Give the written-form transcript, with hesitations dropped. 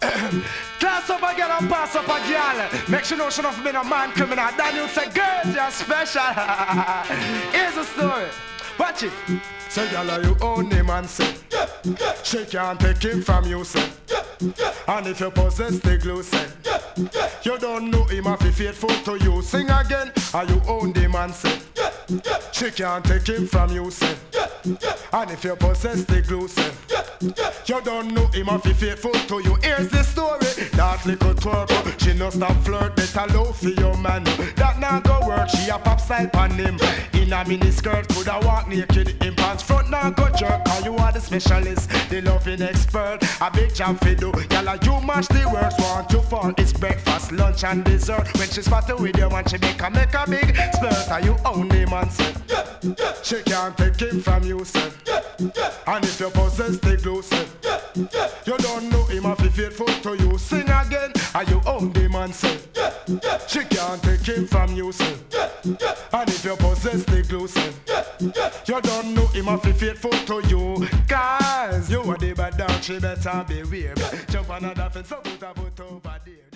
Class up a girl and pass up a girl. Make sure she know she been a man criminal. Then you say, girls, you're special. Here's the story. Watch it. Say, girl, are you own him and say, she can't take him from you, say. And if you possess the glue, say, you don't know him if he faithful to you. Sing again. Are you own him and say, she can't take him from you, say. And if you possess the glue, say, you don't know him if he faithful to you. Here's the story. That little twerk, she no stop flirt, better low for your man. That now go work, she a pop style pan him. In a mini skirt, coulda walk naked in pants. Front now go jerk, cause you are the specialist, the loving expert. A big job for do, y'all you match the works. Want you for it's breakfast, lunch and dessert. When she spotted with you and she make a big splurt. Are you own the man, sir? She can't take him from you, sir. And if you possess the glue, sir, you don't know him if he faithful to you. Sing again. Are you own the man, sir? She can't take him from you, sir. And if you possess the glue, sir, you don't know him if he faithful to you. Cause you are the bad dog, she better beware. Jump on another fence, so put a foot over there.